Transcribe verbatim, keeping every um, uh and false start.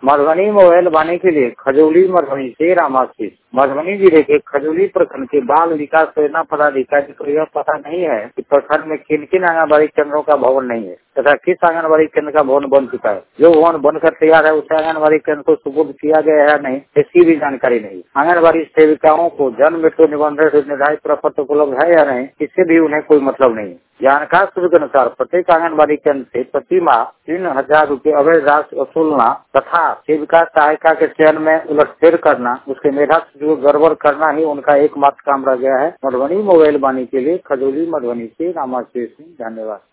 Madhubani mobile बांटने के लिए खजौली मधुबनी से रामाशीष। मधुबनी जिले के खजौली प्रखंड के बाल विकास योजना पदाधिकारी को यह पता नहीं है कि प्रखंड में किन किन आंगनबाड़ी केंद्रों का भवन नहीं है तथा किस आंगनबाड़ी केंद्र का भवन बन चुका है। जो भवन बनकर तैयार है उसे आंगनबाड़ी केंद्र को सुपुर्द किया गया है नहीं, इसकी भी जानकारी नहीं। आंगनबाड़ी सेविकाओं को जन्म मृत्यु निबंधन से निर्धारित प्रपत्र उपलब्ध है या नहीं, इससे भी उन्हें कोई मतलब नहीं है। जानकार सूत्र के अनुसार प्रत्येक आंगनबाड़ी केंद्र से प्रति माह तीन हजार रूपए अवैध राशि वसूलना तथा सेविका सहायिका के चयन में उलटफेर करना, उसके मेधा जो गड़बड़ करना ही उनका एकमात्र काम रह गया है। मधुबनी मोबाइल बानी के लिए खजौली मधुबनी से रामाशीष। धन्यवाद।